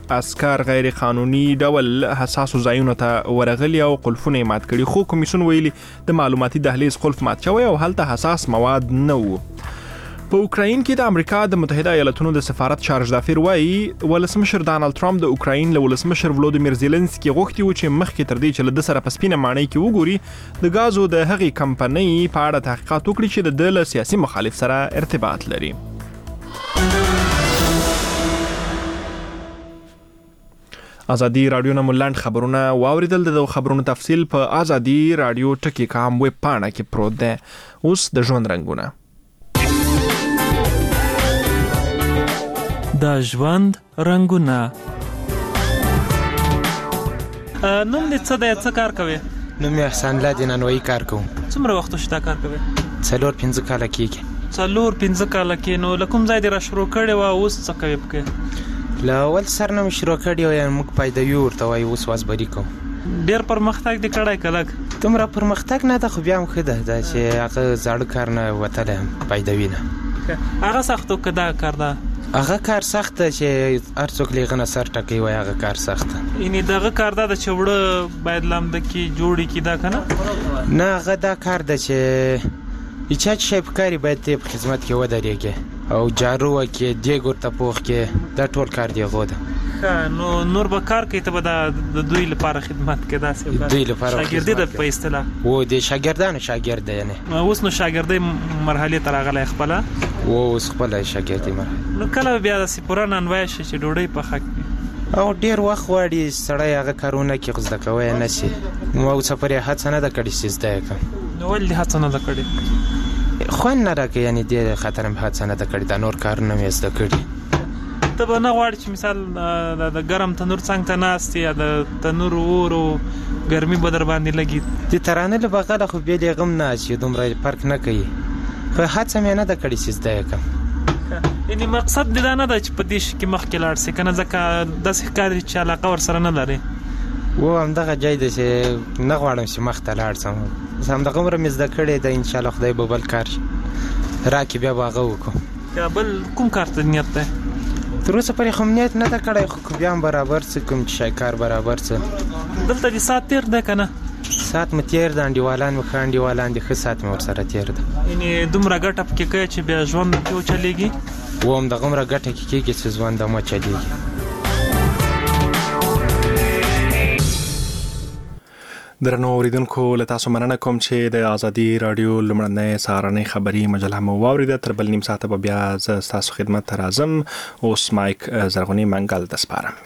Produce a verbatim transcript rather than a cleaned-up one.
عسكر غیر قانوني ډول حساسو ځایونو ته ورغلي او قلفونه یې مات کړي، خو کمیسیون ویلي د معلوماتي دهلیز قلف مات شوی او هلته حساس مواد نه وو. په اوکراین کې د امریکا د متحده ایالاتونو د سفارت چارج دافیر وایي ولسمشر ډانلډ ټرمپ د اوکراین له ولسمشر ولودیمیر زيلنسکي غوښتي و چې مخکې تر دې چې له د سره په سپینه ماڼۍ کې وګوري د غازو د هغې کمپنۍ په اړه تحقیقات وکړي چې د ده له سیاسي مخالف سره ارتباط لري. ازادي رادیو نه ملند خبرونه واوریدل. د خبرونو تفصیل په ازادي رادیو ټکی کام ویب پاڼه کې پروت دی. اوس د ژوند رنګونه. د ژوند رنګونه. نوم دې څه دی؟ څه کار کوي؟ نوم یې احسان الله دی، نانوایي کار کوم. څومره وخت شته کار کوي؟ څلور پنځه کاله کېږي. څلور پنځه کاله کې. نو له کوم ځای دې را شروع کړې وه؟ اوس څه کوې پکې؟ له اول سر نه مې شروع کړې وه، یعنې موږ پایدوي ورته وایو. اوس وازبري کوم. ډېر پرمختګ دې کړی که لږ؟ دومره پرمختګ نه ده، خو بیا هم ښه ده دا چې هغه زاړه کار نه وتلی یم پایدوي نه. هغه سخت و که دا کار ده؟ هغه کار سخت ده چې هر څوک له هغه نه سر ټکوي وایي هغه کار سخت ده. یعنې دغه کار دا ده چې وړه باید لامده کړي جوړې کړي، دا که نه؟ نه، هغه دا کار ده چې چا چې شی پکاري باید ته په خدمت کې ودرېږې او جارو وکړې، دیګ ورته پوخ کړې، دا ټول کار دی هغو ده. ښه، نو نور به کار کوي، ته به د دوی لپاره خدمت کوې؟ داسې دوی لپاره شاګردي ده په اصطلاح؟ و د شاګردانو شاګرد دی. یعنې اوس نو شاګردۍ مرحلې ته راغلی خپله؟ و اوس خپله شاګردي مرحله. نو کله بیا داسې پوره نانوایه شي چې ډوډۍ پخه کړي؟ او ډېر وخت غواړي سړی هغه کارونه کې، خو زده کوی یې نه شي. ما اوسه پورې هڅه نه ده کړې چې زده یې کړم. نو ولې هڅه نه ده کړې؟ خوند نه راکوي، یعنې دې خاطر مې هڅه نه ده کړې. دا نور کارونه مې زده کړي. ته به نه غواړې چې مثال د ګرم تنور څنګ ته ناست یا د تنور اور او ګرمي به در باندې لګي؟ د ترانه له بغله خو بیا د غم نه چې دومره فرق نه کوي، خو هڅه مې نه ده کړې چې زده یې کړم. یعنې مقصد دې دا نه ده چې په دې شي کې مخکې لاړ سې، که نه ځکه داسې ښکاري چې علاقه ورسره نه لرې؟ و همدغه ځای دی چې نه غواړم چې مخ ته لاړ سم. همدغه عمره مې زده کړې ده، انشاءالله خدای به بل کار راکړي بیا به هغه وکړو. یا بل کوم کار ته نیت دی؟ تر اوسه پورې خو نیت نه ده کړی، خو بیا هم برابر څه کوم چې شی کار برابر څه. دلته دې ساعت تېر دی که نه؟ ساعت مې تېر ده، انډیوالان مې ښه انډیوالان دي، ښه ساعت مې ورسره تېر ده. یعنې دومره ګټه پکې کوې چې بیا ژوند پکې وچلېږي؟ و همدغه عمره ګټه کې کېږي چې ژوند هم وچلېږي. درنو اوریدونکو، له تاسو مننه کوم چې د ازادي رادیو لومړنۍ سهارنۍ خبري مجله مو واوریده. تر بل نیم ساعته به بیا زه ستاسو خدمت ته راځم. اوس مایک زرغونی منګل ته سپارم.